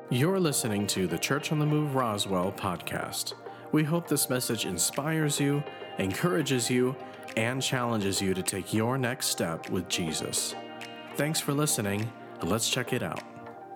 You're listening to the Church on the Move Roswell podcast. We hope this message inspires you, encourages you, and challenges you to take your next step with Jesus. Thanks for listening. Let's check it out.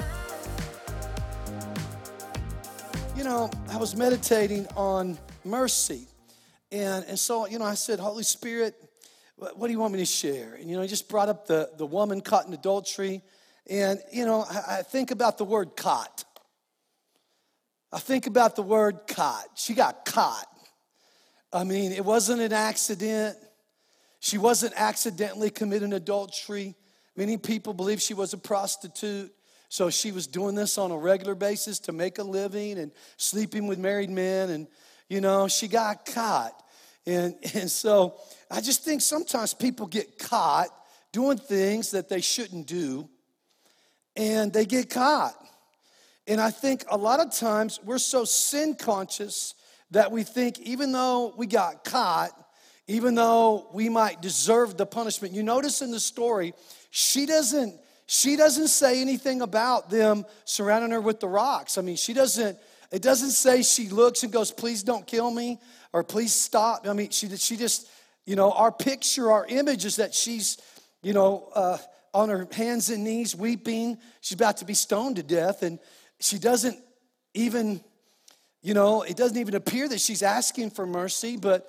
You know, I was meditating on mercy. And so, I said, Holy Spirit, what do you want me to share? And, he just brought up the woman caught in adultery. And, I think about the word caught. I think about the word caught. She got caught. I mean, it wasn't an accident. She wasn't accidentally committing adultery. Many people believe she was a prostitute. So she was doing this on a regular basis to make a living and sleeping with married men. And, she got caught. And so I just think sometimes people get caught doing things that they shouldn't do. And they get caught. And I think a lot of times we're so sin conscious that we think even though we got caught, even though we might deserve the punishment. You notice in the story, she doesn't say anything about them surrounding her with the rocks. I mean, it doesn't say she looks and goes, please don't kill me, or please stop. I mean, she just, our picture, our image is that she's, on her hands and knees weeping. She's about to be stoned to death. And she doesn't even, it doesn't even appear that she's asking for mercy. But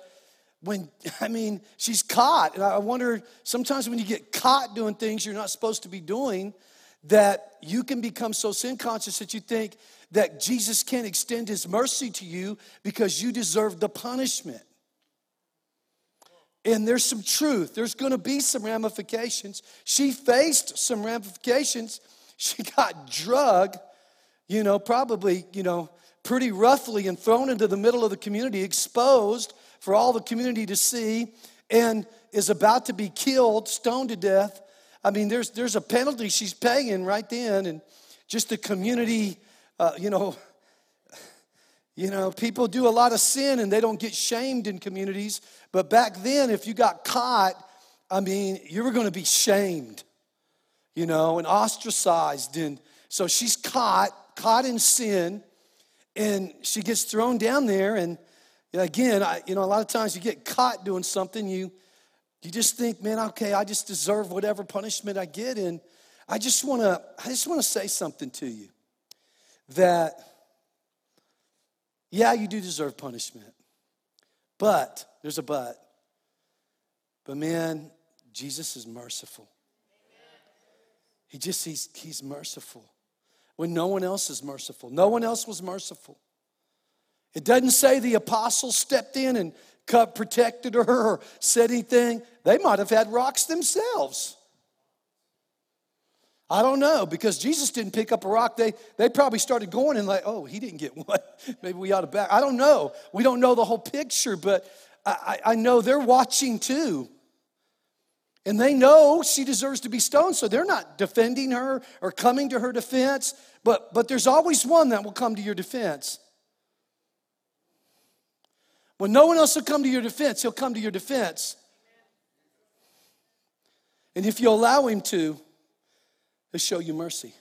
she's caught. And I wonder, sometimes when you get caught doing things you're not supposed to be doing, that you can become so sin conscious that you think that Jesus can't extend his mercy to you because you deserve the punishment. And there's some truth. There's going to be some ramifications. She faced some ramifications. She got drugged, probably, pretty roughly and thrown into the middle of the community, exposed for all the community to see, and is about to be killed, stoned to death. I mean, there's a penalty she's paying right then, and just the community, people do a lot of sin and they don't get shamed in communities. But back then, if you got caught, you were going to be shamed, and ostracized. And so she's caught in sin, and she gets thrown down there. And again, a lot of times you get caught doing something, you just think, man, okay, I just deserve whatever punishment I get. And I just want to say something to you that, yeah, you do deserve punishment. But, there's a but. But man, Jesus is merciful. He's merciful. When no one else is merciful. No one else was merciful. It doesn't say the apostles stepped in and protected her or said anything. They might have had rocks themselves. I don't know, because Jesus didn't pick up a rock. They probably started going and like, oh, he didn't get one. Maybe we ought to back. I don't know. We don't know the whole picture, but I know they're watching too. And they know she deserves to be stoned, so they're not defending her or coming to her defense. But there's always one that will come to your defense. When no one else will come to your defense, he'll come to your defense. And if you allow him to, he'll show you mercy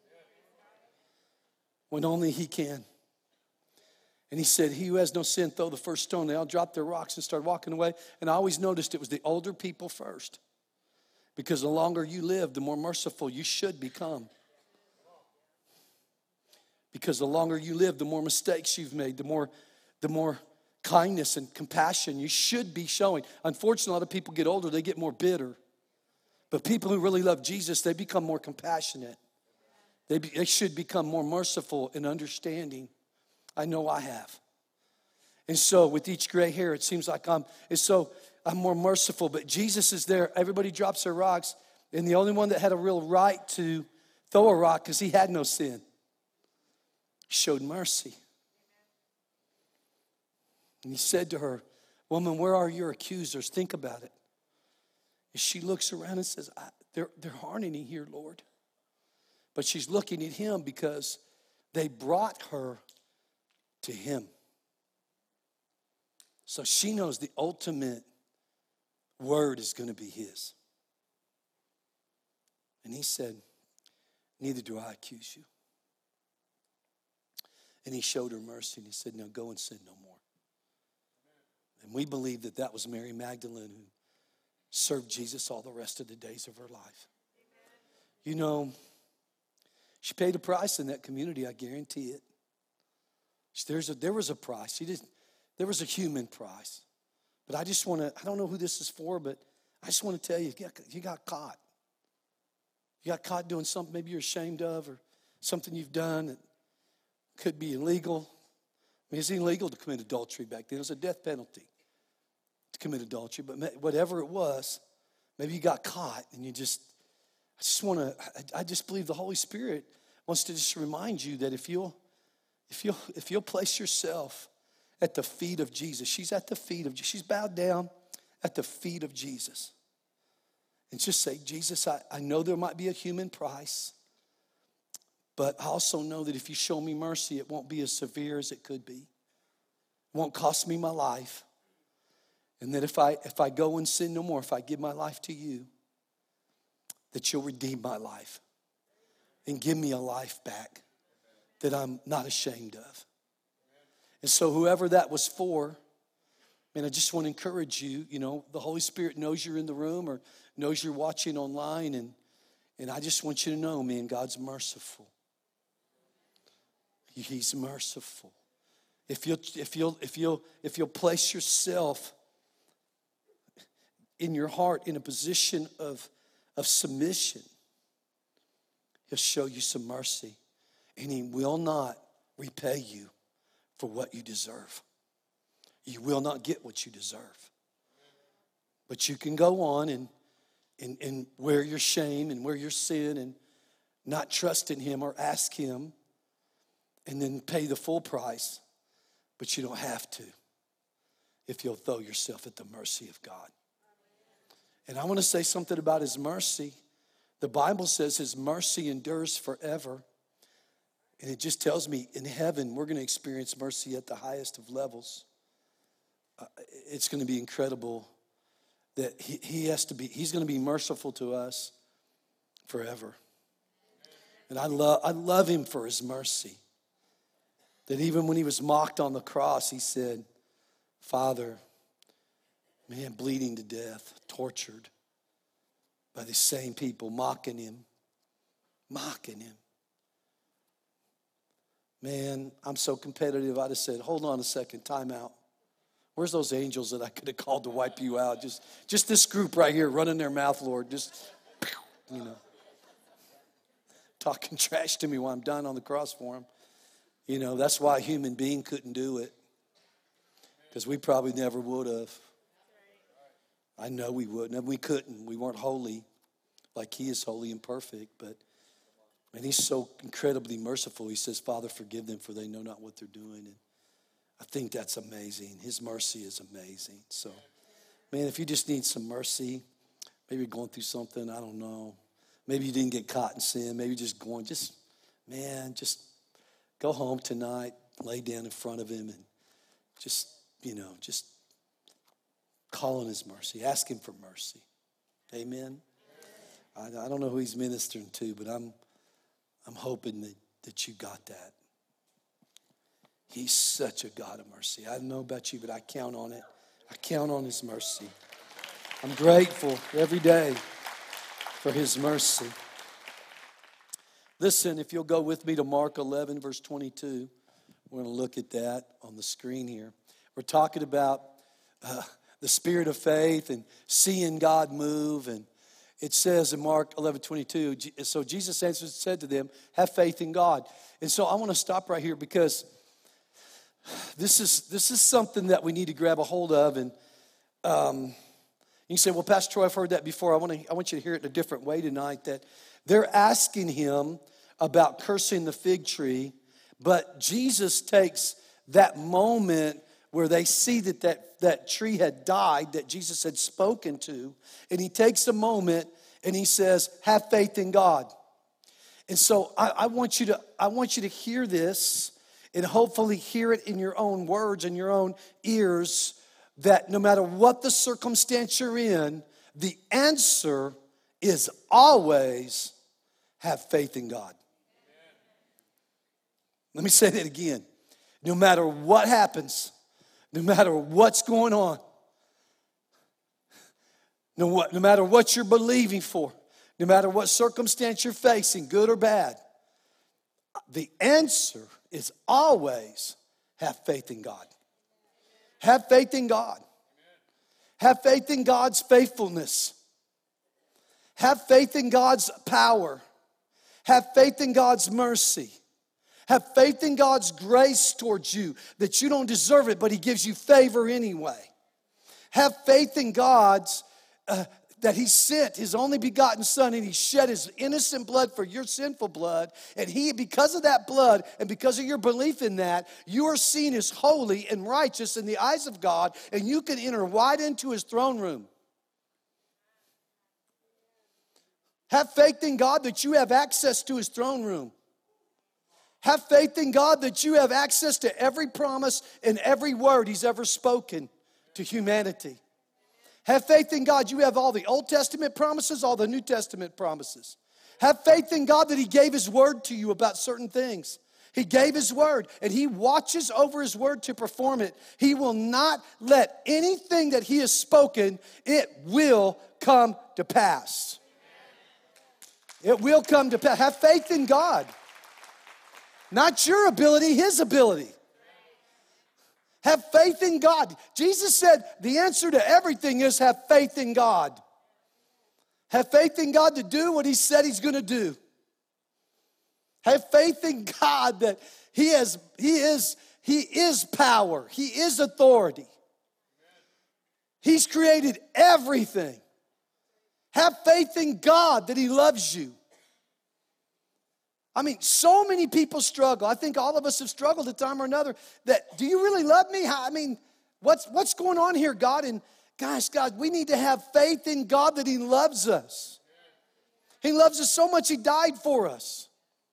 when only he can. And he said, he who has no sin, throw the first stone. They all dropped their rocks and started walking away. And I always noticed it was the older people first. Because the longer you live, the more merciful you should become. Because the longer you live, the more mistakes you've made, the more kindness and compassion you should be showing. Unfortunately, a lot of people get older, they get more bitter. But people who really love Jesus, they become more compassionate. They should become more merciful and understanding. I know I have. And so with each gray hair, it seems like I'm more merciful. But Jesus is there. Everybody drops their rocks. And the only one that had a real right to throw a rock, because he had no sin, showed mercy. And he said to her, woman, where are your accusers? Think about it. And she looks around and says, there aren't any here, Lord. But she's looking at him because they brought her to him. So she knows the ultimate word is going to be his. And he said, neither do I accuse you. And he showed her mercy, and he said, now go and sin no more. And we believe that that was Mary Magdalene who served Jesus all the rest of the days of her life. You know, she paid a price in that community, I guarantee it. There was a price. There was a human price. But I don't know who this is for, but I just want to tell you, you got caught. You got caught doing something maybe you're ashamed of, or something you've done that could be illegal. I mean, it's illegal to commit adultery back then. It was a death penalty to commit adultery. But whatever it was, maybe you got caught, and I just believe the Holy Spirit wants to just remind you that if you'll place yourself at the feet of Jesus, she's bowed down at the feet of Jesus. And just say, Jesus, I know there might be a human price, but I also know that if you show me mercy, it won't be as severe as it could be. It won't cost me my life. And that if I go and sin no more, if I give my life to you, that you'll redeem my life and give me a life back that I'm not ashamed of. And so whoever that was for, and I just want to encourage you, the Holy Spirit knows you're in the room or knows you're watching online, and I just want you to know, man, God's merciful. He's merciful. If you'll place yourself in your heart in a position of submission, He'll show you some mercy, and He will not repay you for what you deserve. You will not get what you deserve. But you can go on and wear your shame and wear your sin and not trust in Him or ask Him and then pay the full price. But you don't have to if you'll throw yourself at the mercy of God. And I want to say something about His mercy. The Bible says His mercy endures forever. And it just tells me in heaven we're going to experience mercy at the highest of levels. It's going to be incredible that He's going to be merciful to us forever. And I love Him for His mercy. That even when He was mocked on the cross, He said, Father, man, bleeding to death, tortured by the same people, mocking Him. Man, I'm so competitive, I'd have said, hold on a second, time out. Where's those angels that I could have called to wipe you out? Just this group right here running their mouth, Lord. Just, talking trash to me while I'm dying on the cross for Him. That's why a human being couldn't do it. Because we probably never would have. I know we wouldn't have. We couldn't. We weren't holy like He is holy and perfect. And He's so incredibly merciful. He says, Father, forgive them for they know not what they're doing. And I think that's amazing. His mercy is amazing. So, man, if you just need some mercy, maybe you're going through something, I don't know. Maybe you didn't get caught in sin. Maybe just go home tonight, lay down in front of Him and just call on His mercy. Ask Him for mercy. Amen. I don't know who He's ministering to, but I'm hoping that you got that. He's such a God of mercy. I don't know about you, but I count on it. I count on His mercy. I'm grateful every day for His mercy. Listen, if you'll go with me to Mark 11, verse 22. We're going to look at that on the screen here. We're talking about the spirit of faith and seeing God move. And it says in Mark 11:22, so Jesus answered and said to them, have faith in God. And so I want to stop right here because this is something that we need to grab a hold of. And you say, well, Pastor Troy, I've heard that before. I want you to hear it in a different way tonight, that they're asking Him about cursing the fig tree, but Jesus takes that moment where they see that tree had died, that Jesus had spoken to, and He takes a moment and He says, have faith in God. And so I want you to hear this and hopefully hear it in your own words and your own ears, that no matter what the circumstance you're in, the answer is always have faith in God. Let me say that again. No matter what happens, no matter what's going on, no matter what you're believing for, no matter what circumstance you're facing, good or bad, the answer is always have faith in God. Have faith in God. Have faith in God's faithfulness. Have faith in God's power. Have faith in God's mercy. Have faith in God's grace towards you, that you don't deserve it, but He gives you favor anyway. Have faith in God's that He sent His only begotten Son, and He shed His innocent blood for your sinful blood. And He, because of that blood and because of your belief in that, you are seen as holy and righteous in the eyes of God, and you can enter right into His throne room. Have faith in God that you have access to His throne room. Have faith in God that you have access to every promise and every word He's ever spoken to humanity. Have faith in God you have all the Old Testament promises, all the New Testament promises. Have faith in God that He gave His word to you about certain things. He gave His word, and He watches over His word to perform it. He will not let anything that He has spoken, it will come to pass. It will come to pass. Have faith in God. Not your ability, His ability. Have faith in God. Jesus said the answer to everything is have faith in God. Have faith in God to do what He said He's going to do. Have faith in God that He is power. He is authority. He's created everything. Have faith in God that He loves you. I mean, so many people struggle. I think all of us have struggled at a time or another. That, do you really love me? I mean, what's going on here, God? And gosh, God, we need to have faith in God that He loves us. He loves us so much He died for us.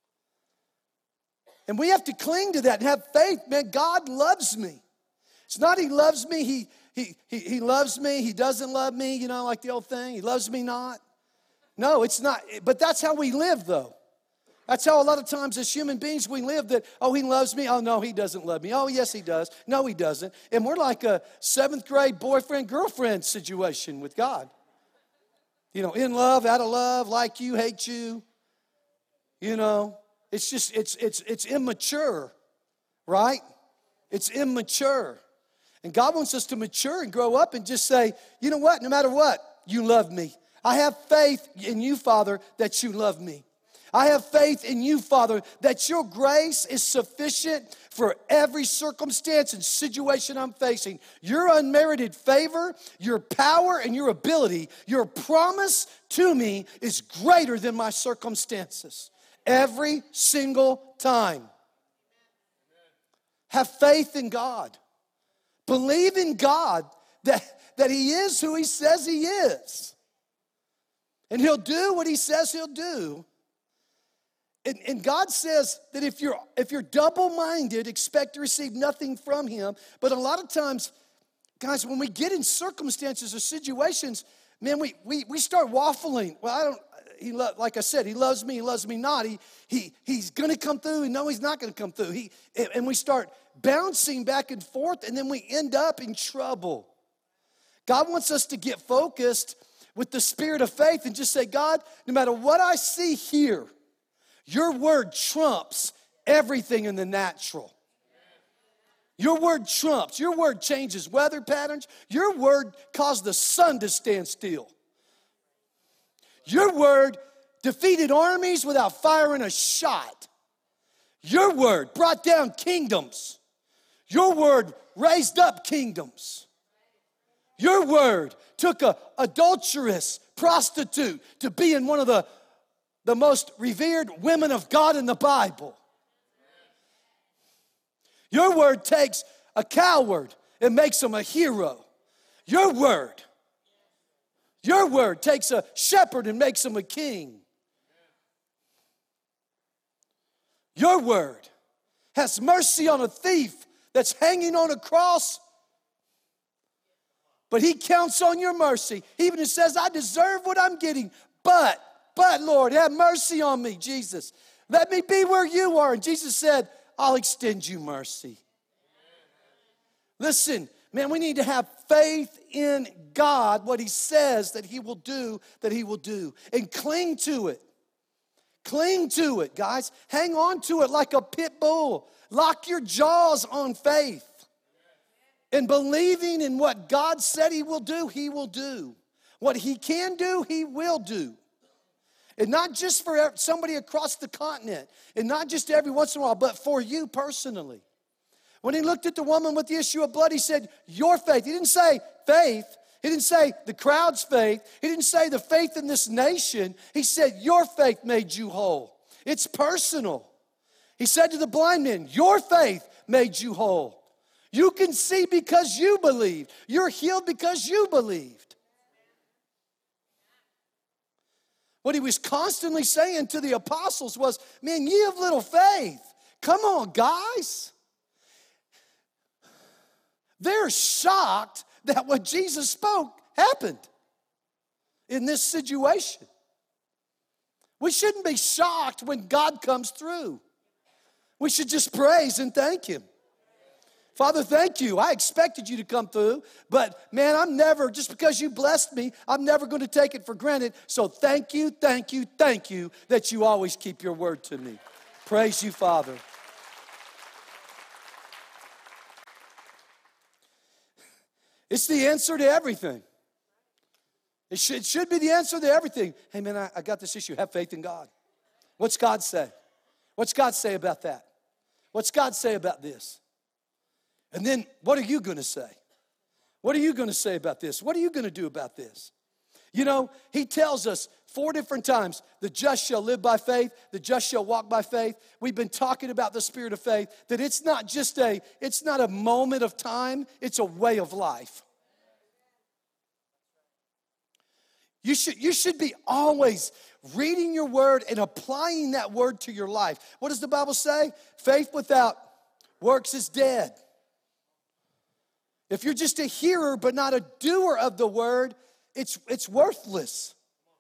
And we have to cling to that and have faith. Man, God loves me. It's not He loves me, He loves me, He doesn't love me, you know, like the old thing, He loves me not. No, it's not. But that's how we live, though. That's how a lot of times as human beings we live, that, oh, He loves me. Oh, no, He doesn't love me. Oh, yes, He does. No, He doesn't. And we're like a 7th grade boyfriend-girlfriend situation with God. You know, in love, out of love, like you, hate you. You know, it's just, it's immature, right? It's immature. And God wants us to mature and grow up and just say, you know what, no matter what, you love me. I have faith in you, Father, that you love me. I have faith in you, Father, that your grace is sufficient for every circumstance and situation I'm facing. Your unmerited favor, your power, and your ability, your promise to me is greater than my circumstances. Every single time. Have faith in God. Believe in God that He is who He says He is. And He'll do what He says He'll do. And God says that if you're double-minded, expect to receive nothing from Him. But a lot of times, guys, when we get in circumstances or situations, man, we start waffling. Well, like I said, He loves me not. He's going to come through, and no, He's not going to come through. And we start bouncing back and forth, and then we end up in trouble. God wants us to get focused with the spirit of faith and just say, God, no matter what I see here, your word trumps everything in the natural. Your word trumps. Your word changes weather patterns. Your word caused the sun to stand still. Your word defeated armies without firing a shot. Your word brought down kingdoms. Your word raised up kingdoms. Your word took an adulterous prostitute to be in one of the most revered women of God in the Bible. Your word takes a coward and makes him a hero. Your word takes a shepherd and makes him a king. Your word has mercy on a thief that's hanging on a cross, but He counts on your mercy. Even it says, I deserve what I'm getting, but Lord, have mercy on me, Jesus. Let me be where you are. And Jesus said, I'll extend you mercy. Listen, man, we need to have faith in God, what He says that He will do, and cling to it. Cling to it, guys. Hang on to it like a pit bull. Lock your jaws on faith. And believing in what God said He will do, He will do. What He can do, He will do. And not just for somebody across the continent, and not just every once in a while, but for you personally. When He looked at the woman with the issue of blood, He said, your faith. He didn't say faith. He didn't say the crowd's faith. He didn't say the faith in this nation. He said, your faith made you whole. It's personal. He said to the blind man, your faith made you whole. You can see because you believed. You're healed because you believed. What He was constantly saying to the apostles was, man, ye of little faith. Come on, guys. They're shocked that what Jesus spoke happened in this situation. We shouldn't be shocked when God comes through. We should just praise and thank Him. Father, thank you. I expected you to come through, but man, I'm never, just because you blessed me, I'm never going to take it for granted. So thank you that you always keep your word to me. Praise you, Father. It's the answer to everything. It should be the answer to everything. Hey, man, I got this issue. Have faith in God. What's God say? What's God say about that? What's God say about this? And then what are you going to say? What are you going to say about this? What are you going to do about this? You know, He tells us 4 different times, the just shall live by faith, the just shall walk by faith. We've been talking about the spirit of faith, that it's not a moment of time, it's a way of life. You should be always reading your word and applying that word to your life. What does the Bible say? Faith without works is dead. If you're just a hearer but not a doer of the word, it's worthless.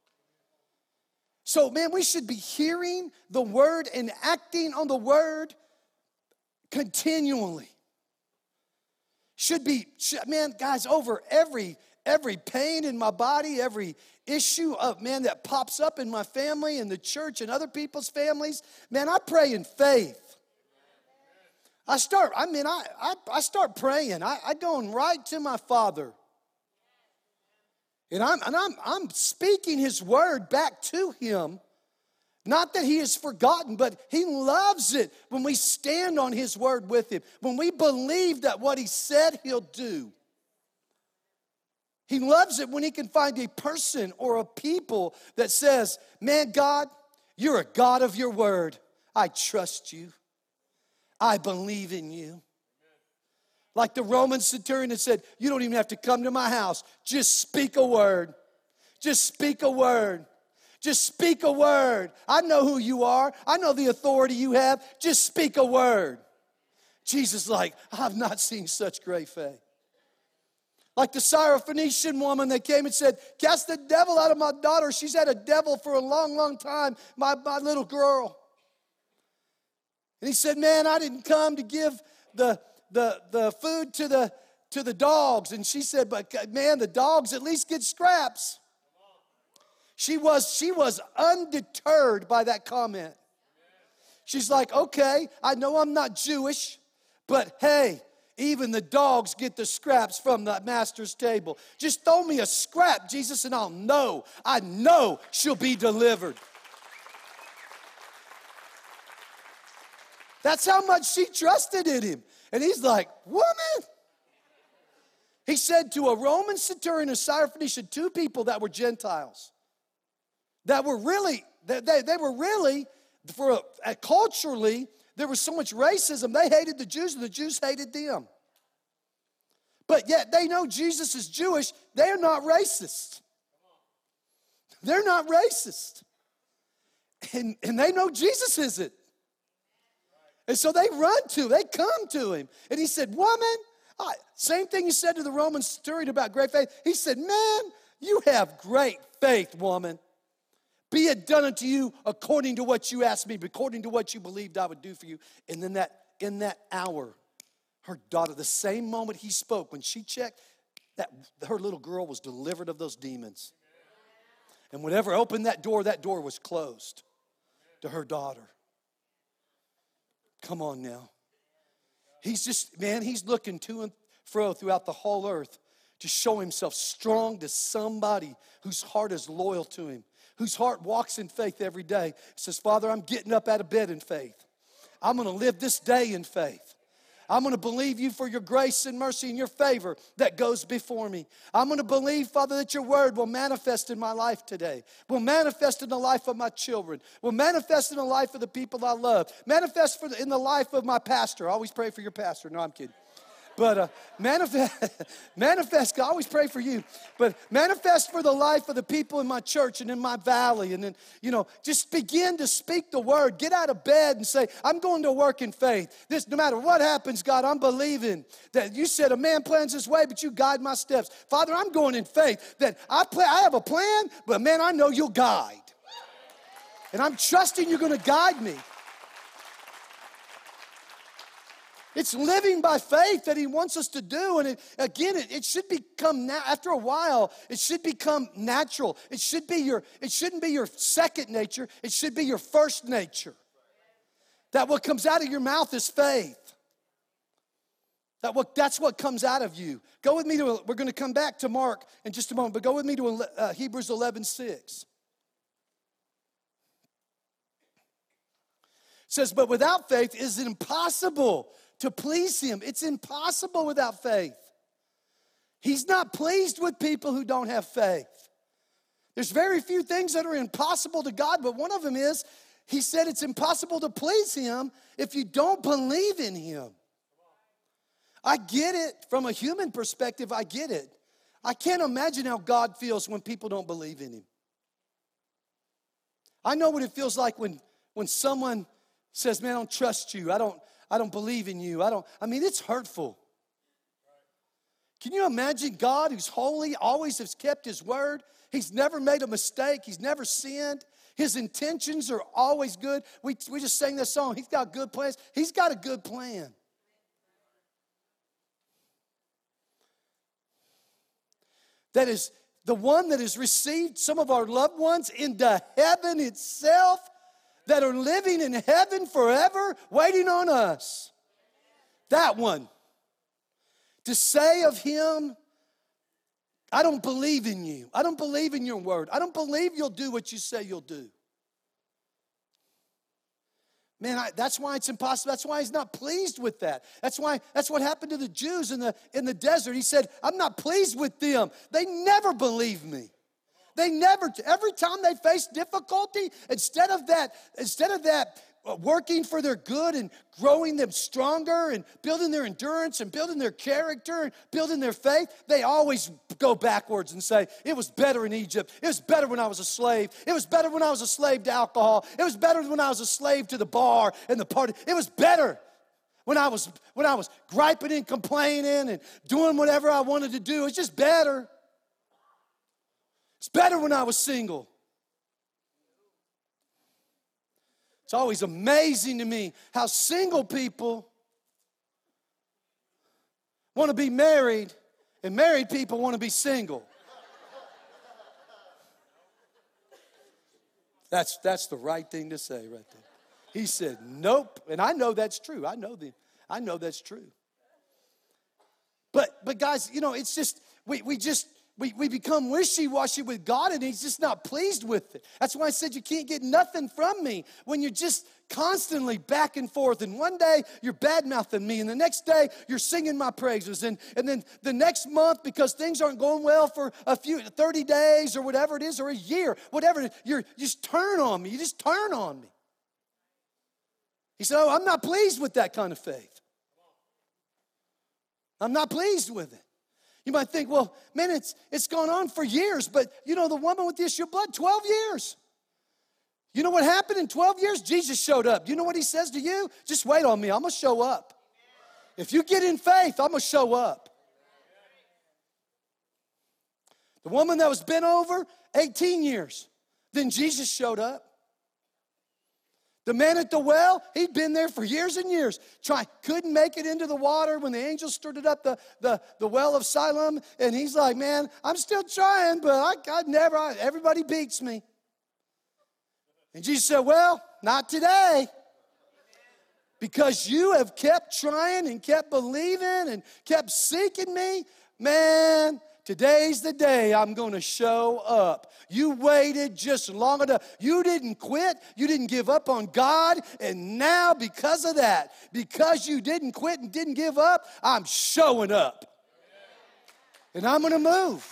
So, man, we should be hearing the word and acting on the word continually. Man, guys, over every pain in my body, every issue of, man, that pops up in my family and the church and other people's families, man, I pray in faith. I start praying. I go right to my Father. And I'm speaking His word back to Him. Not that He has forgotten, but He loves it when we stand on His word with Him. When we believe that what He said He'll do. He loves it when He can find a person or a people that says, man, God, you're a God of your word. I trust you. I believe in you. Like the Roman centurion that said, you don't even have to come to my house. Just speak a word. Just speak a word. Just speak a word. I know who you are. I know the authority you have. Just speak a word. Jesus like, I've not seen such great faith. Like the Syrophoenician woman that came and said, cast the devil out of my daughter. She's had a devil for a long, long time, my little girl. And he said, man, I didn't come to give the food to the dogs. And she said, but man, the dogs at least get scraps. She was undeterred by that comment. She's like, okay, I know I'm not Jewish, but hey, even the dogs get the scraps from the master's table. Just throw me a scrap, Jesus, and I know she'll be delivered. That's how much she trusted in Him. And He's like, woman. He said to a Roman centurion, a Syrophoenician, 2 people that were Gentiles, that were really, they were really, culturally, there was so much racism. They hated the Jews and the Jews hated them. But yet they know Jesus is Jewish. They're not racist. They're not racist. And they know Jesus isn't. And so they come to Him. And He said, woman, same thing He said to the Roman centurion about great faith. He said, man, you have great faith, woman. Be it done unto you according to what you asked me, according to what you believed I would do for you. And then in that hour, Her daughter, the same moment he spoke, when she checked, that her little girl was delivered of those demons. And whenever I opened that door was closed to her daughter. Come on now. He's looking to and fro throughout the whole earth to show himself strong to somebody whose heart is loyal to him, whose heart walks in faith every day. Says, Father, I'm getting up out of bed in faith. I'm going to live this day in faith. I'm going to believe you for your grace and mercy and your favor that goes before me. I'm going to believe, Father, that your word will manifest in my life today, will manifest in the life of my children, will manifest in the life of the people I love, manifest in the life of my pastor. I always pray for your pastor. No, I'm kidding. But manifest, God, I always pray for you. But manifest for the life of the people in my church and in my valley. And then, just begin to speak the word. Get out of bed and say, I'm going to work in faith. No matter what happens, God, I'm believing that you said a man plans his way, but you guide my steps. Father, I'm going in faith that I have a plan, but man, I know you'll guide. And I'm trusting you're going to guide me. It's living by faith that he wants us to do. And it should become, after a while, it should become natural. It shouldn't be your second nature. It should be your first nature. That what comes out of your mouth is faith. That's what comes out of you. Go with me we're going to come back to Mark in just a moment, but go with me to Hebrews 11:6. It says, but without faith it is impossible to please him. It's impossible without faith. He's not pleased with people who don't have faith. There's very few things that are impossible to God, but one of them is, he said it's impossible to please him if you don't believe in him. I get it from a human perspective. I get it. I can't imagine how God feels when people don't believe in him. I know what it feels like when someone says, man, I don't trust you. I don't believe in you. It's hurtful. Can you imagine God, who's holy, always has kept his word? He's never made a mistake. He's never sinned. His intentions are always good. We just sang this song. He's got good plans. He's got a good plan. That is the one that has received some of our loved ones into heaven itself, that are living in heaven forever, waiting on us. That one. To say of him, I don't believe in you. I don't believe in your word. I don't believe you'll do what you say you'll do. Man, that's why it's impossible. That's why he's not pleased with that. That's what happened to the Jews in the desert. He said, I'm not pleased with them. They never believe me. Every time they face difficulty, instead of that working for their good and growing them stronger and building their endurance and building their character and building their faith, they always go backwards and say, it was better in Egypt. It was better when I was a slave. It was better when I was a slave to alcohol. It was better when I was a slave to the bar and the party. It was better when I was griping and complaining and doing whatever I wanted to do. It's just better. It's better when I was single. It's always amazing to me how single people want to be married and married people want to be single. That's the right thing to say right there. He said, nope. And I know that's true. I know that's true. But guys, it's just, we become wishy-washy with God, and he's just not pleased with it. That's why I said you can't get nothing from me when you're just constantly back and forth. And one day you're bad-mouthing me, and the next day you're singing my praises. And then the next month, because things aren't going well for 30 days or whatever it is, or a year, whatever, you just turn on me. You just turn on me. He said, I'm not pleased with that kind of faith. I'm not pleased with it. You might think, well, man, it's gone on for years, but the woman with the issue of blood, 12 years. You know what happened in 12 years? Jesus showed up. You know what he says to you? Just wait on me. I'm going to show up. If you get in faith, I'm going to show up. The woman that was bent over, 18 years. Then Jesus showed up. The man at the well, he'd been there for years and years. Couldn't make it into the water when the angel stirred up the well of Siloam. And he's like, man, I'm still trying, but everybody beats me. And Jesus said, well, not today. Because you have kept trying and kept believing and kept seeking me, man, today's the day I'm going to show up. You waited just long enough. You didn't quit. You didn't give up on God. And now because of that, because you didn't quit and didn't give up, I'm showing up. And I'm going to move.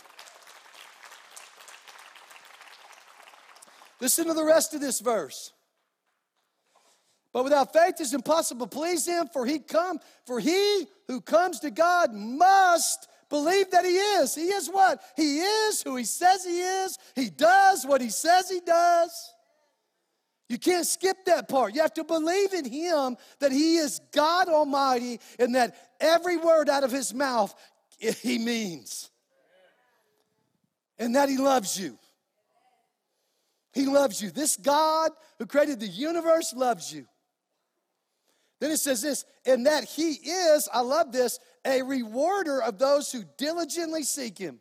Listen to the rest of this verse. But without faith it's impossible to please him, for he who comes to God must believe that he is. He is what? He is who he says he is. He does what he says he does. You can't skip that part. You have to believe in him that he is God Almighty and that every word out of his mouth he means. And that he loves you. He loves you. This God who created the universe loves you. Then it says this, and that he is, I love this, a rewarder of those who diligently seek him.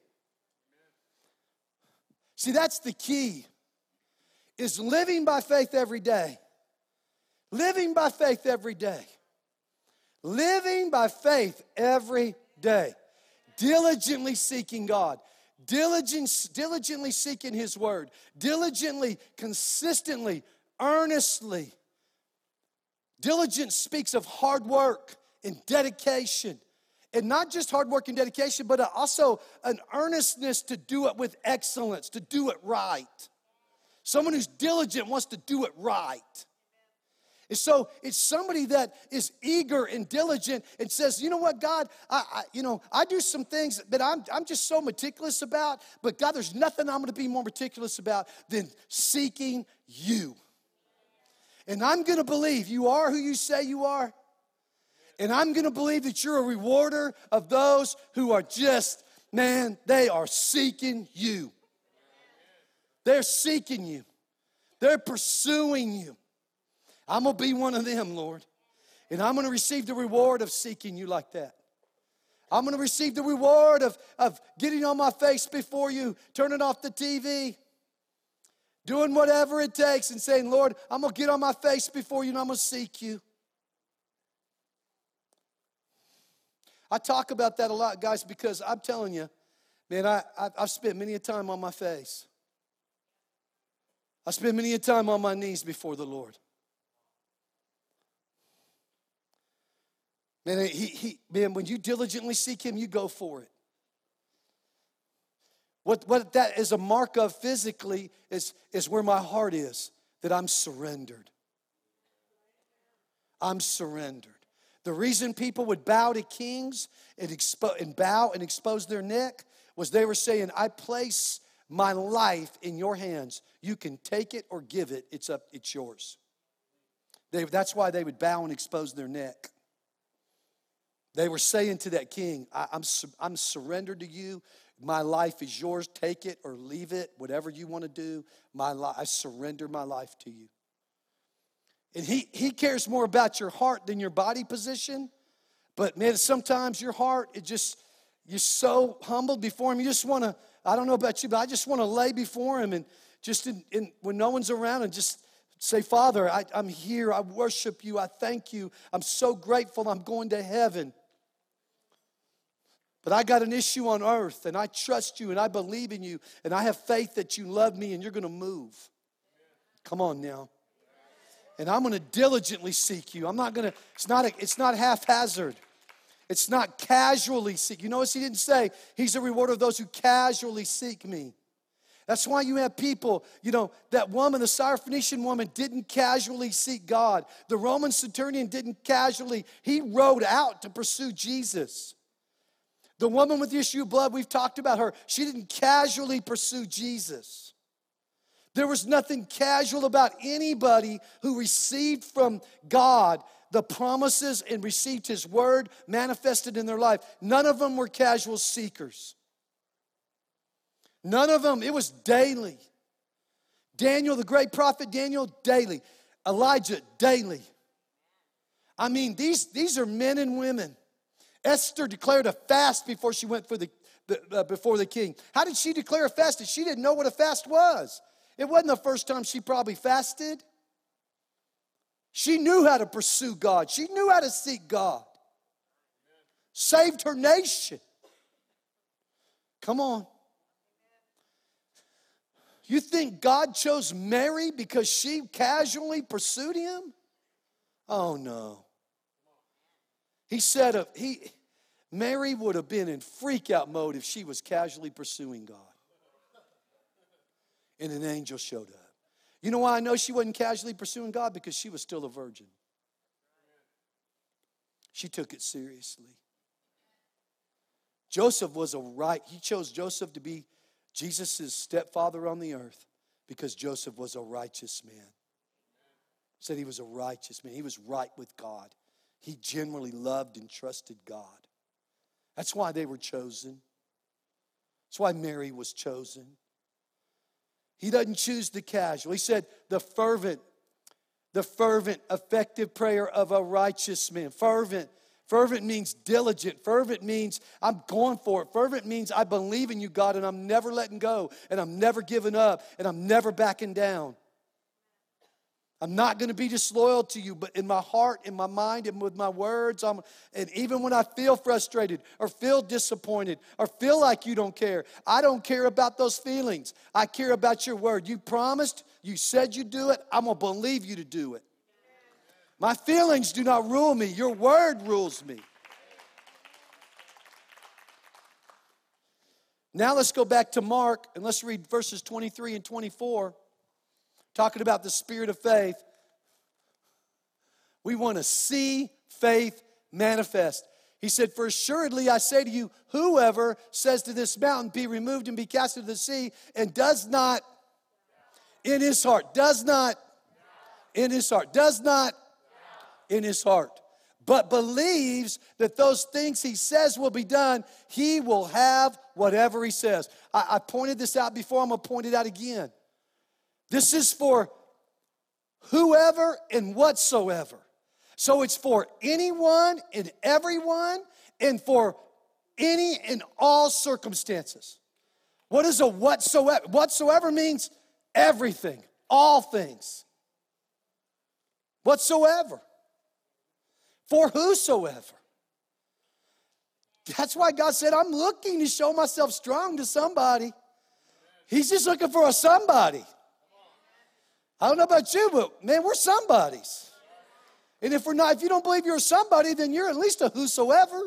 See, that's the key, is living by faith every day. Living by faith every day. Living by faith every day. Diligently seeking God. Diligently seeking his word. Diligently, consistently, earnestly. Diligence speaks of hard work and dedication. And not just hard work and dedication, but also an earnestness to do it with excellence, to do it right. Someone who's diligent wants to do it right. And so it's somebody that is eager and diligent and says, you know what, God, I do some things that I'm just so meticulous about, but God, there's nothing I'm going to be more meticulous about than seeking you. And I'm going to believe you are who you say you are. And I'm going to believe that you're a rewarder of those who are just, man, they are seeking you. They're seeking you. They're pursuing you. I'm going to be one of them, Lord. And I'm going to receive the reward of seeking you like that. I'm going to receive the reward of getting on my face before you, turning off the TV, doing whatever it takes and saying, Lord, I'm going to get on my face before you and I'm going to seek you. I talk about that a lot, guys, because I'm telling you, man, I've spent many a time on my face. I spent many a time on my knees before the Lord. Man, when you diligently seek him, you go for it. What that is a mark of physically is where my heart is, that I'm surrendered. I'm surrendered. The reason people would bow to kings and bow and expose their neck was they were saying, I place my life in your hands. You can take it or give it. It's yours. That's why they would bow and expose their neck. They were saying to that king, I'm surrendered to you. My life is yours. Take it or leave it, whatever you want to do. I surrender my life to you. And he cares more about your heart than your body position. But man, sometimes your heart, you're so humbled before him. You just want to, I don't know about you, but I just want to lay before him and just when no one's around and just say, Father, I'm here. I worship you. I thank you. I'm so grateful. I'm going to heaven. But I got an issue on earth, and I trust you, and I believe in you, and I have faith that you love me, and you're going to move. Come on now. And I'm going to diligently seek you. I'm not going to, it's not haphazard. It's not casually seek. You notice he didn't say, he's a rewarder of those who casually seek me. That's why you have people, that woman, the Syrophoenician woman, didn't casually seek God. The Roman centurion didn't casually. He rode out to pursue Jesus. The woman with the issue of blood, we've talked about her. She didn't casually pursue Jesus. There was nothing casual about anybody who received from God the promises and received his word manifested in their life. None of them were casual seekers. None of them. It was daily. Daniel, the great prophet Daniel, daily. Elijah daily. I mean, these are men and women. Esther declared a fast before she went before the king. How did she declare a fast? She didn't know what a fast was. It wasn't the first time she probably fasted. She knew how to pursue God. She knew how to seek God. Saved her nation. Come on. You think God chose Mary because she casually pursued him? Oh no. He said Mary would have been in freak out mode if she was casually pursuing God. And an angel showed up. You know why I know she wasn't casually pursuing God? Because she was still a virgin. She took it seriously. Joseph he chose Joseph to be Jesus' stepfather on the earth because Joseph was a righteous man. Said he was a righteous man. He was right with God. He genuinely loved and trusted God. That's why they were chosen. That's why Mary was chosen. He doesn't choose the casual. He said the fervent, effective prayer of a righteous man. Fervent means diligent. Fervent means I'm going for it. Fervent means I believe in you, God, and I'm never letting go, and I'm never giving up, and I'm never backing down. I'm not going to be disloyal to you, but in my heart, in my mind, and with my words, and even when I feel frustrated or feel disappointed or feel like you don't care, I don't care about those feelings. I care about your word. You promised, you said you'd do it, I'm going to believe you to do it. My feelings do not rule me. Your word rules me. Now let's go back to Mark and let's read verses 23 and 24. Talking about the spirit of faith. We want to see faith manifest. He said, for assuredly I say to you, whoever says to this mountain, be removed and be cast into the sea, and does not in his heart, but believes that those things he says will be done, he will have whatever he says. I pointed this out before, I'm going to point it out again. This is for whoever and whatsoever. So it's for anyone and everyone and for any and all circumstances. What is a whatsoever? Whatsoever means everything, all things. Whatsoever. For whosoever. That's why God said, I'm looking to show myself strong to somebody. He's just looking for a somebody. I don't know about you, but man, we're somebodies. And if you don't believe you're somebody, then you're at least a whosoever.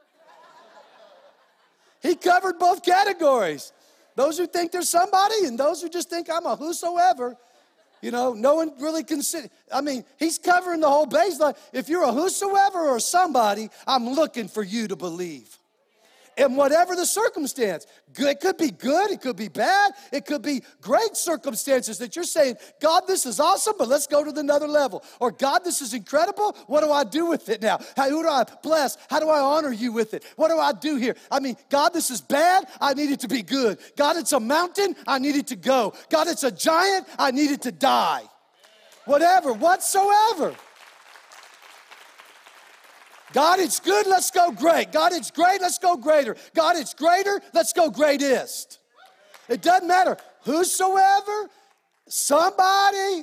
He covered both categories. Those who think they're somebody and those who just think I'm a whosoever. You know, no one really consider. He's covering the whole baseline. If you're a whosoever or somebody, I'm looking for you to believe. And whatever the circumstance, it could be good, it could be bad, it could be great circumstances that you're saying, God, this is awesome, but let's go to another level. Or God, this is incredible, what do I do with it now? Who do I bless? How do I honor you with it? What do I do here? God, this is bad, I need it to be good. God, it's a mountain, I need it to go. God, it's a giant, I need it to die. Whatever, whatsoever. God, it's good, let's go great. God, it's great, let's go greater. God, it's greater, let's go greatest. It doesn't matter. Whosoever, somebody,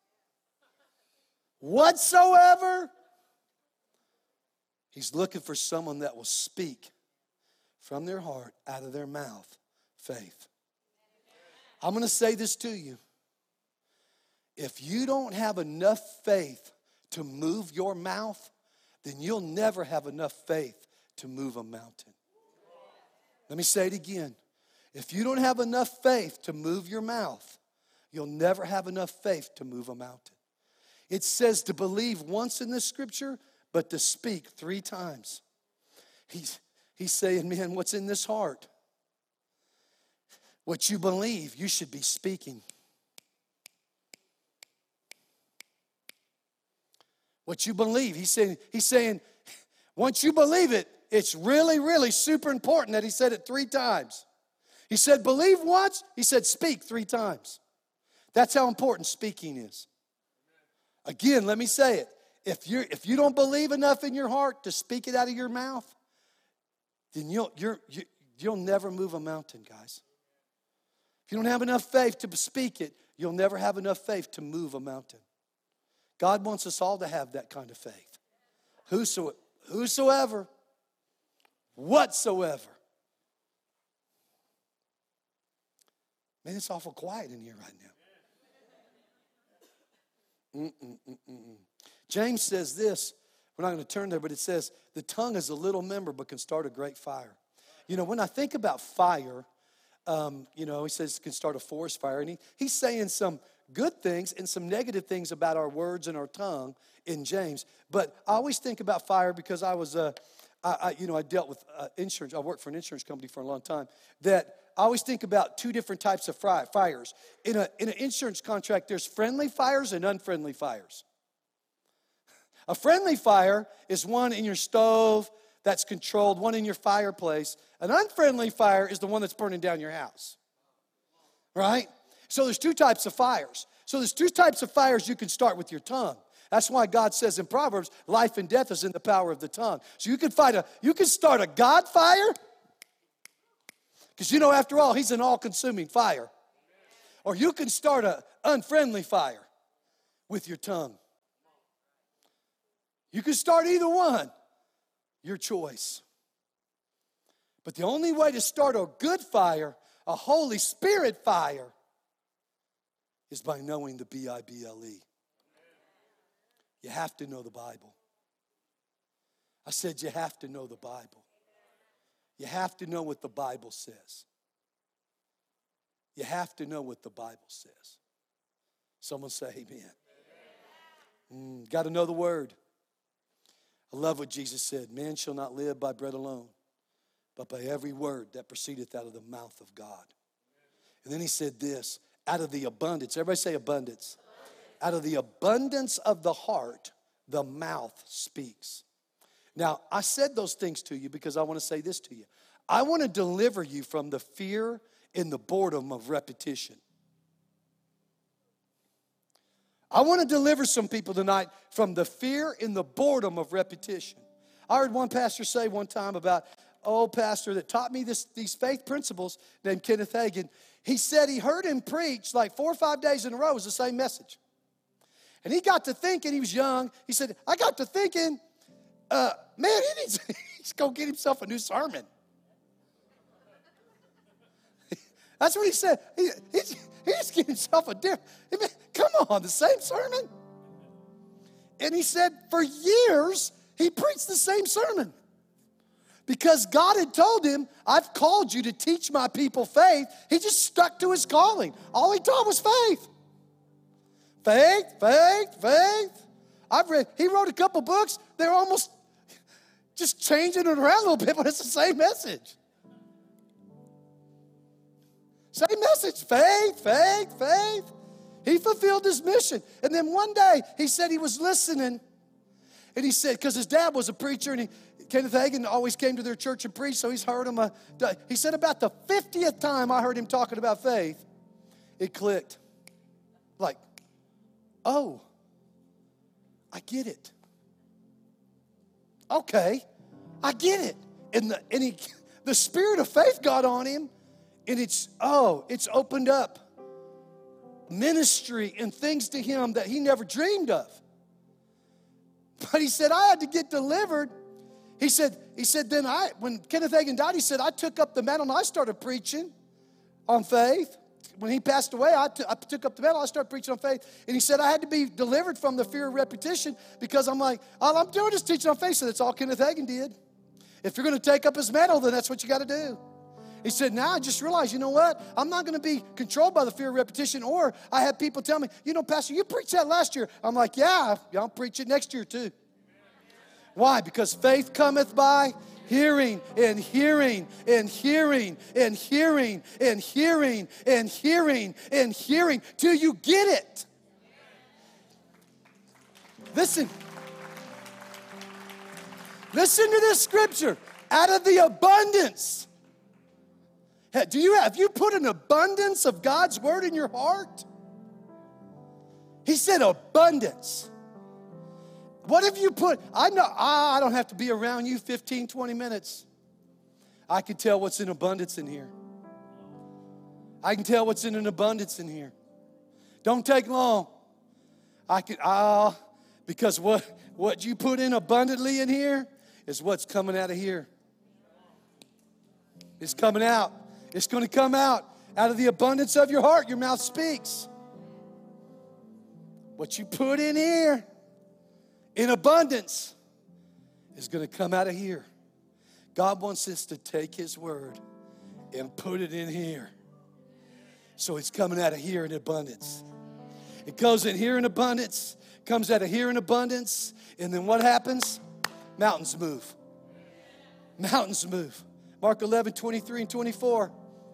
whatsoever. He's looking for someone that will speak from their heart, out of their mouth, faith. I'm going to say this to you. If you don't have enough faith to move your mouth, then you'll never have enough faith to move a mountain. Let me say it again. If you don't have enough faith to move your mouth, you'll never have enough faith to move a mountain. It says to believe once in the scripture, but to speak 3 times. He's saying, man, what's in this heart? What you believe, you should be speaking. What you believe. He's saying, once you believe it, it's really, really super important that he said it 3 times. He said, believe once. He said, speak 3 times. That's how important speaking is. Again, let me say it. If you don't believe enough in your heart to speak it out of your mouth, then you'll never move a mountain, guys. If you don't have enough faith to speak it, you'll never have enough faith to move a mountain. God wants us all to have that kind of faith. Whosoever, whatsoever. Man, it's awful quiet in here right now. James says this. We're not going to turn there, but it says, the tongue is a little member but can start a great fire. You know, when I think about fire, he says it can start a forest fire. And he's saying some good things and some negative things about our words and our tongue in James. But I always think about fire because I dealt with insurance. I worked for an insurance company for a long time. That I always think about two different types of fires. In an insurance contract, there's friendly fires and unfriendly fires. A friendly fire is one in your stove that's controlled, one in your fireplace. An unfriendly fire is the one that's burning down your house. Right? So there's two types of fires. So there's two types of fires you can start with your tongue. That's why God says in Proverbs, life and death is in the power of the tongue. So you can start a God fire, because after all, he's an all-consuming fire. Or you can start an unfriendly fire with your tongue. You can start either one, your choice. But the only way to start a good fire, a Holy Spirit fire, is by knowing the Bible. You have to know the Bible. I said you have to know the Bible. You have to know what the Bible says. You have to know what the Bible says. Someone say amen. Got to know the Word. I love what Jesus said. Man shall not live by bread alone, but by every word that proceedeth out of the mouth of God. And then he said this, out of the abundance. Everybody say abundance. Out of the abundance of the heart, the mouth speaks. Now, I said those things to you because I want to say this to you. I want to deliver you from the fear and the boredom of repetition. I want to deliver some people tonight from the fear and the boredom of repetition. I heard one pastor say one time about, pastor that taught me these faith principles named Kenneth Hagin. He said he heard him preach like 4 or 5 days in a row. It was the same message. And he got to thinking, he was young. He said, I got to thinking, he's going to get himself a new sermon. That's what he said. He's getting himself a different, come on, the same sermon. And he said for years, he preached the same sermon. Because God had told him, I've called you to teach my people faith. He just stuck to his calling. All he taught was faith. Faith, faith, faith. He wrote a couple books. They're almost just changing it around a little bit, but it's the same message. Same message, faith, faith, faith. He fulfilled his mission. And then one day, he said he was listening. And he said, because his dad was a preacher, and Kenneth Hagin always came to their church and preached, so he's heard him. He said about the 50th time I heard him talking about faith, it clicked. Like, oh, I get it. Okay, I get it. And the spirit of faith got on him. And it's opened up ministry and things to him that he never dreamed of. But he said, I had to get delivered. He said, then when Kenneth Hagin died, he said, I took up the mantle and I started preaching on faith. When he passed away, I took up the mantle, I started preaching on faith. And he said, I had to be delivered from the fear of repetition because I'm like, all I'm doing is teaching on faith. So that's all Kenneth Hagin did. If you're going to take up his mantle, then that's what you got to do. He said, now I just realized, you know what? I'm not going to be controlled by the fear of repetition. Or I had people tell me, Pastor, you preached that last year. I'm like, yeah, I'll preach it next year too. Why? Because faith cometh by hearing and hearing and hearing and hearing and hearing and hearing and hearing till you get it. Listen. Listen to this scripture. Out of the abundance. Have you put an abundance of God's word in your heart? He said abundance. What have you put? I know I don't have to be around you 15, 20 minutes. I can tell what's in abundance in here. I can tell what's in an abundance in here. Don't take long. Because what you put in abundantly in here is what's coming out of here. It's coming out. It's going to come out of the abundance of your heart. Your mouth speaks. What you put in here in abundance is going to come out of here. God wants us to take His word and put it in here. So it's coming out of here in abundance. It goes in here in abundance, comes out of here in abundance, and then what happens? Mountains move. Mountains move. Mark 11, 23 and 24.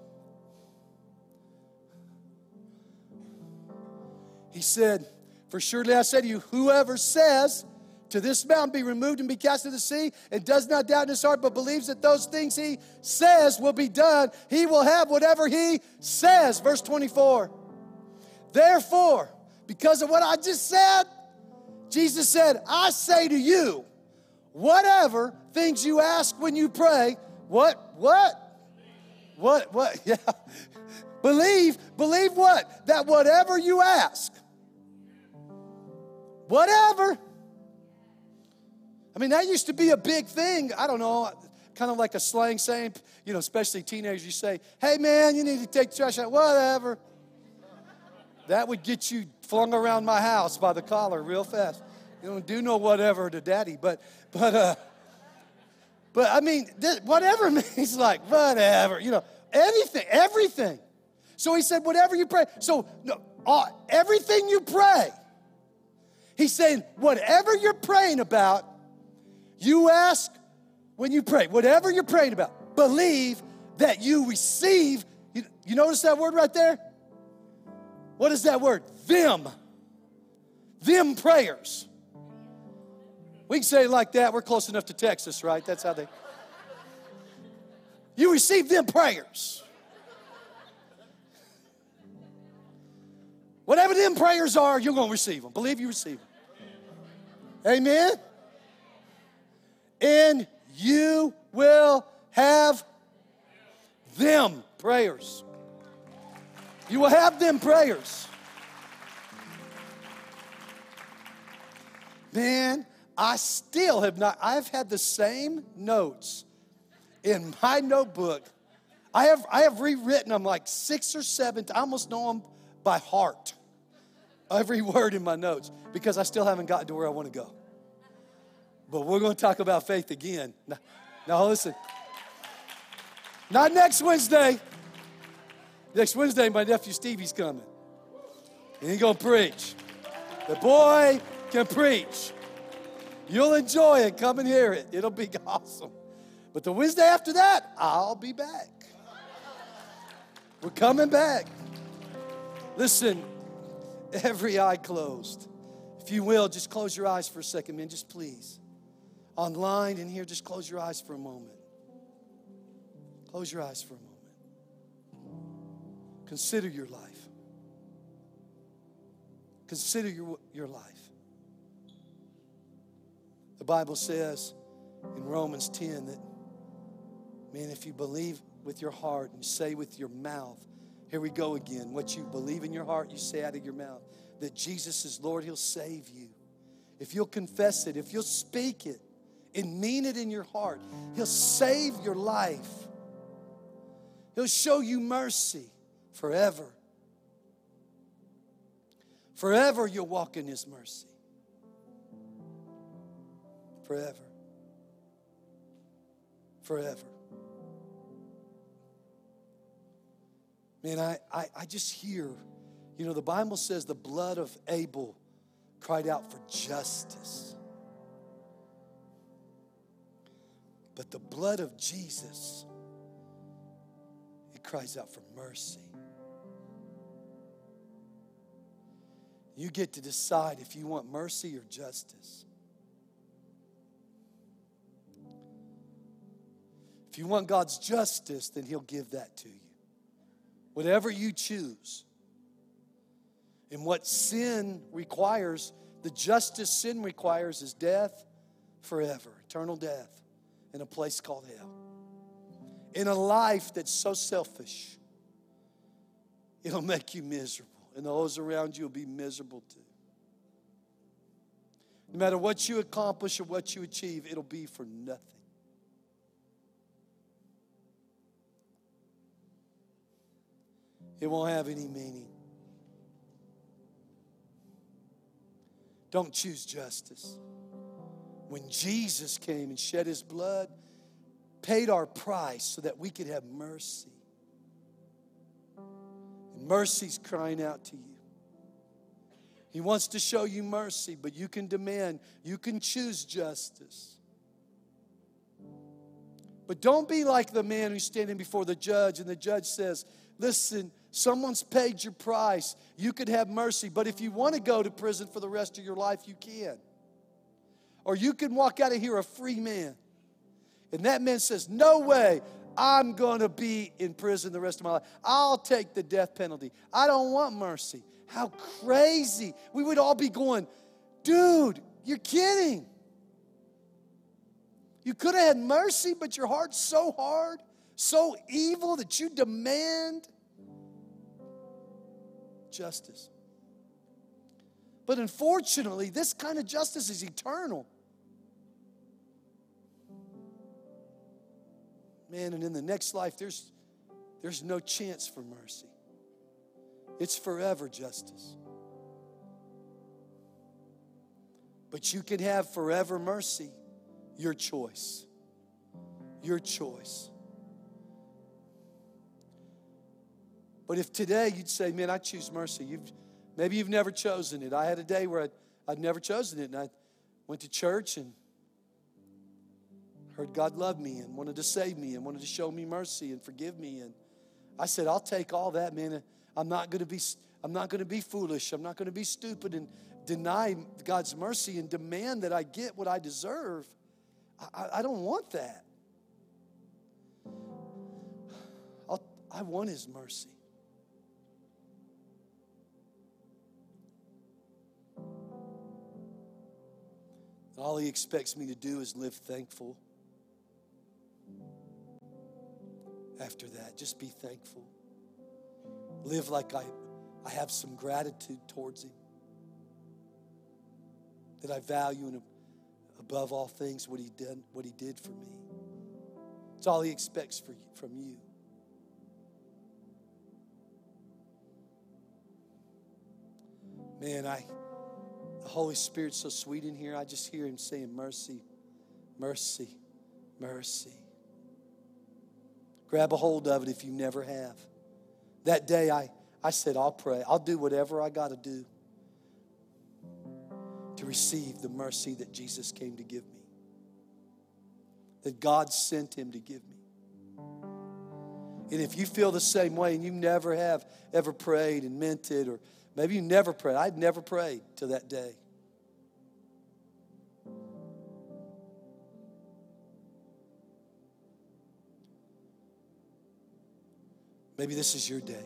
He said, for surely I say to you, whoever says to this mountain, be removed and be cast into the sea, and does not doubt in his heart, but believes that those things he says will be done, he will have whatever he says. Verse 24. Therefore, because of what I just said, Jesus said, I say to you, whatever things you ask when you pray, what? Yeah. Believe what? That whatever you ask, whatever. I mean, that used to be a big thing. I don't know, kind of like a slang saying, especially teenagers, you say, hey man, you need to take the trash out, whatever. That would get you flung around my house by the collar real fast. You don't do no whatever to daddy, but I mean, whatever means like whatever, anything, everything. So he said, whatever you pray. So everything you pray, he's saying, whatever you're praying about, you ask when you pray. Whatever you're praying about, believe that you receive. You notice that word right there? What is that word? Them prayers. We can say it like that. We're close enough to Texas, right? That's how you receive them prayers. Whatever them prayers are, you're going to receive them. Believe you receive them. Amen? And you will have them prayers. You will have them prayers. Man, I still have not, I've had the same notes in my notebook. I have rewritten them like 6 or 7. I almost know them by heart. Every word in my notes, because I still haven't gotten to where I want to go. But we're going to talk about faith again. Now listen. Not next Wednesday. Next Wednesday, my nephew Stevie's coming. And he's going to preach. The boy can preach. You'll enjoy it. Come and hear it. It'll be awesome. But the Wednesday after that, I'll be back. We're coming back. Listen, every eye closed. If you will, just close your eyes for a second, man. Just please. Online and here, just close your eyes for a moment. Close your eyes for a moment. Consider your life. Consider your life. The Bible says in Romans 10 that, man, if you believe with your heart and say with your mouth, here we go again, what you believe in your heart, you say out of your mouth, that Jesus is Lord, He'll save you. If you'll confess it, if you'll speak it and mean it in your heart, He'll save your life. He'll show you mercy forever. Forever you'll walk in His mercy. Forever. Forever. Man, I just hear, the Bible says the blood of Abel cried out for justice. But the blood of Jesus, it cries out for mercy. You get to decide if you want mercy or justice. If you want God's justice, then He'll give that to you. Whatever you choose. And what sin requires, The justice sin requires is death forever, eternal death, in a place called hell. In a life that's so selfish, it'll make you miserable. And those around you will be miserable too. No matter what you accomplish or what you achieve, it'll be for nothing. It won't have any meaning. Don't choose justice. When Jesus came and shed his blood, paid our price so that we could have mercy. And mercy's crying out to you. He wants to show you mercy, but you can demand, you can choose justice. But don't be like the man who's standing before the judge and the judge says, listen, someone's paid your price. You could have mercy, but if you want to go to prison for the rest of your life, you can. Or you can walk out of here a free man. And that man says, no way, I'm going to be in prison the rest of my life. I'll take the death penalty. I don't want mercy. How crazy. We would all be going, dude, you're kidding. You could have had mercy, but your heart's so hard, so evil that you demand justice. But unfortunately, this kind of justice is eternal. Man, and in the next life, there's no chance for mercy. It's forever justice. But you can have forever mercy. Your choice. Your choice. But if today you'd say, man, I choose mercy. Maybe you've never chosen it. I had a day where I'd never chosen it. And I went to church and heard God love me and wanted to save me and wanted to show me mercy and forgive me. And I said, I'll take all that, man. I'm not going to be foolish. I'm not going to be stupid and deny God's mercy and demand that I get what I deserve. I don't want that. I want his mercy. All he expects me to do is live thankful. After that, just be thankful. Live like I have some gratitude towards him. That I value and above all things what he did for me. It's all he expects from you. Man, the Holy Spirit's so sweet in here. I just hear him saying mercy, mercy, mercy. Grab a hold of it if you never have. That day I said, I'll pray. I'll do whatever I got to do to receive the mercy that Jesus came to give me. That God sent him to give me. And if you feel the same way and you never have ever prayed and meant it, or maybe you never prayed. I'd never prayed till that day. Maybe this is your day.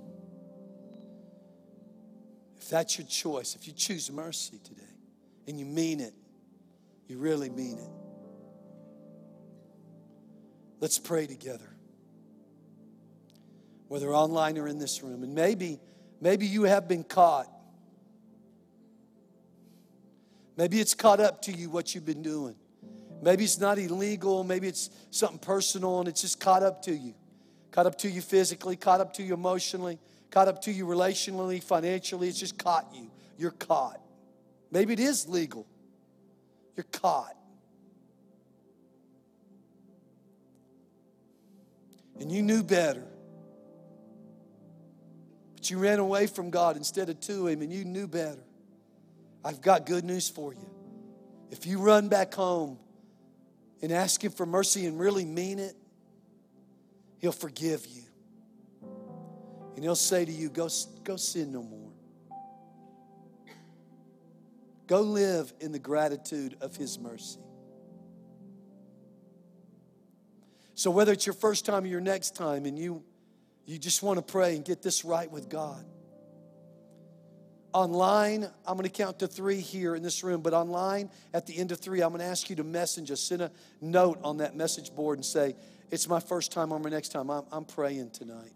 If that's your choice, if you choose mercy today, and you mean it, you really mean it. Let's pray together. Whether online or in this room. And maybe you have been caught. Maybe it's caught up to you what you've been doing. Maybe it's not illegal. Maybe it's something personal and it's just caught up to you. Caught up to you physically, caught up to you emotionally, caught up to you relationally, financially. It's just caught you. You're caught. Maybe it is legal. You're caught. And you knew better. But you ran away from God instead of to him, and you knew better. I've got good news for you. If you run back home and ask him for mercy and really mean it, he'll forgive you. And he'll say to you, go sin no more. Go live in the gratitude of his mercy. So whether it's your first time or your next time and you just want to pray and get this right with God, Online, I'm going to count to 3 here in this room, but online, at the end of 3, I'm going to ask you to message us, send a note on that message board and say, it's my first time or my next time. I'm praying tonight.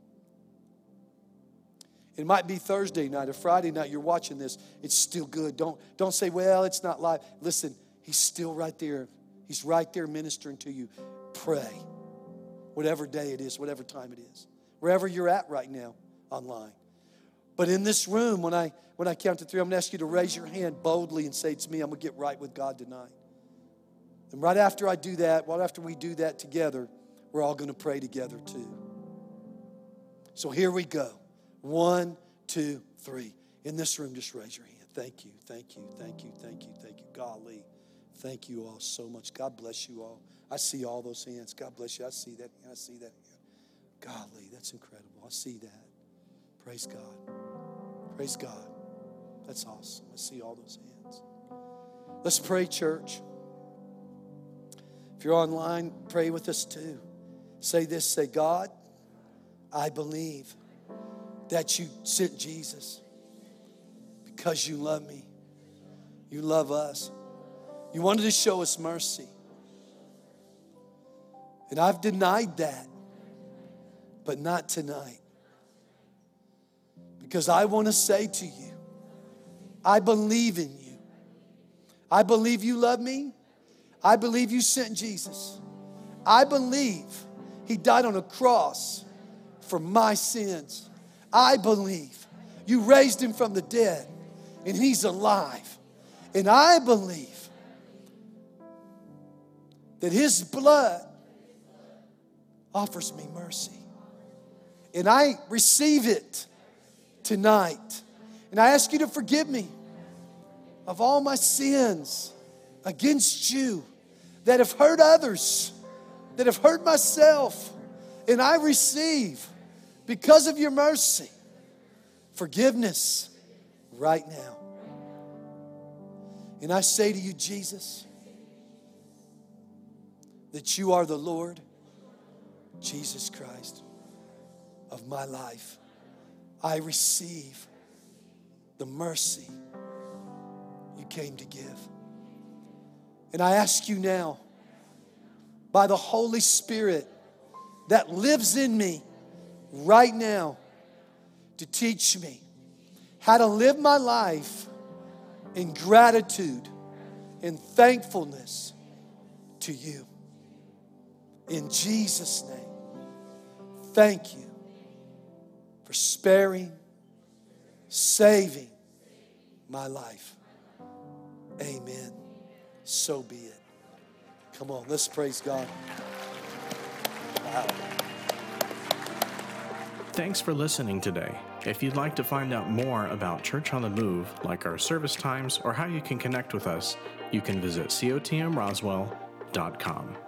It might be Thursday night or Friday night. You're watching this. It's still good. Don't say, well, it's not live. Listen, he's still right there. He's right there ministering to you. Pray. Whatever day it is, whatever time it is. Wherever you're at right now online. But in this room, when I count to 3, I'm going to ask you to raise your hand boldly and say, it's me. I'm going to get right with God tonight. And right after I do that, right after we do that together, we're all going to pray together too. So here we go. 1, 2, 3. In this room, just raise your hand. Thank you, thank you, thank you, thank you, thank you. Golly, thank you all so much. God bless you all. I see all those hands. God bless you. I see that hand. I see that hand. Golly, that's incredible. I see that. Praise God. Praise God. That's awesome. I see all those hands. Let's pray, church. If you're online, pray with us too. Say this, say, God, I believe that you sent Jesus because you love me. You love us. You wanted to show us mercy. And I've denied that, but not tonight. Because I want to say to you, I believe in you. I believe you love me. I believe you sent Jesus. I believe he died on a cross for my sins. I believe you raised him from the dead and he's alive. And I believe that his blood offers me mercy. And I receive it tonight. And I ask you to forgive me of all my sins against you that have hurt others, that have hurt myself. And I receive, because of your mercy, forgiveness right now. And I say to you, Jesus, that you are the Lord Jesus Christ of my life. I receive the mercy you came to give. And I ask you now, by the Holy Spirit that lives in me right now, to teach me how to live my life in gratitude and thankfulness to you. In Jesus' name, thank you for sparing, saving my life. Amen. So be it. Come on, let's praise God. Wow. Thanks for listening today. If you'd like to find out more about Church on the Move, like our service times or how you can connect with us, you can visit cotmroswell.com.